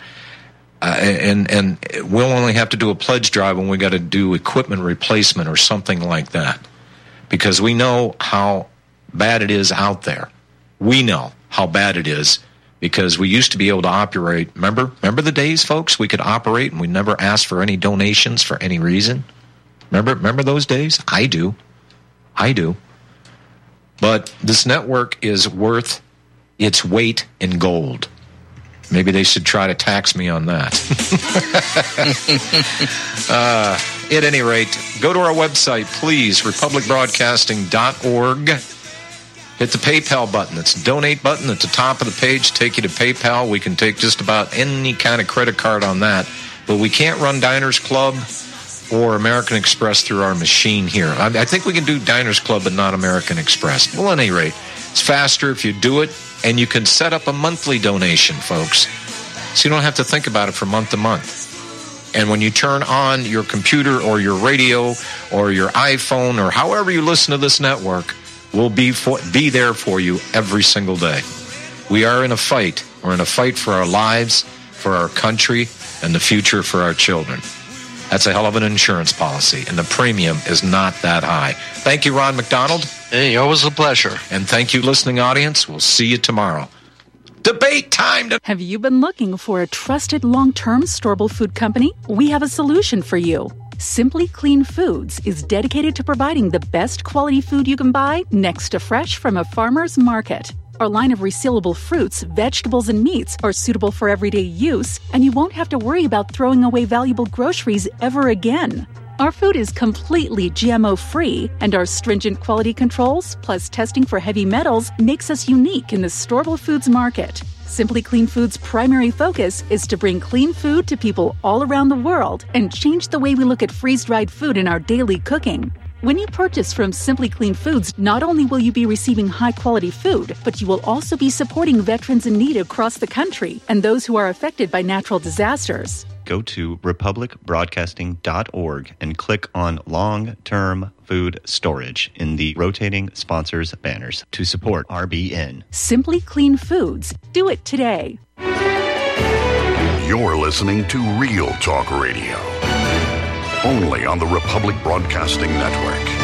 we'll only have to do a pledge drive when we got to do equipment replacement or something like that, because we know how bad it is out there. We know how bad it is, because we used to be able to operate. Remember the days, folks? We could operate and we never asked for any donations for any reason. Remember those days? I do. But this network is worth its weight in gold. Maybe they should try to tax me on that. At any rate, go to our website, please, republicbroadcasting.org. Hit the PayPal button. It's a donate button at the top of the page. Take you to PayPal. We can take just about any kind of credit card on that. But we can't run Diners Club or American Express through our machine here. I think we can do Diners Club, but not American Express. Well, at any rate, it's faster if you do it. And you can set up a monthly donation, folks, so you don't have to think about it from month to month. And when you turn on your computer or your radio or your iPhone or however you listen to this network, we'll be there for you every single day. We are in a fight. We're in a fight for our lives, for our country, and the future for our children. That's a hell of an insurance policy, and the premium is not that high. Thank you, Ron McDonald. Hey, always a pleasure. And thank you, listening audience. We'll see you tomorrow. Debate time! Have you been looking for a trusted long-term storable food company? We have a solution for you. Simply Clean Foods is dedicated to providing the best quality food you can buy next to fresh from a farmer's market. Our line of resealable fruits, vegetables, and meats are suitable for everyday use, and you won't have to worry about throwing away valuable groceries ever again. Our food is completely GMO-free, and our stringent quality controls, plus testing for heavy metals, makes us unique in the storable foods market. Simply Clean Foods' primary focus is to bring clean food to people all around the world and change the way we look at freeze-dried food in our daily cooking. When you purchase from Simply Clean Foods, not only will you be receiving high-quality food, but you will also be supporting veterans in need across the country and those who are affected by natural disasters. go to republicbroadcasting.org and click on long-term food storage in the rotating sponsors banners to support RBN. Simply Clean Foods. Do it today. You're listening to Real Talk Radio, only on the Republic Broadcasting Network.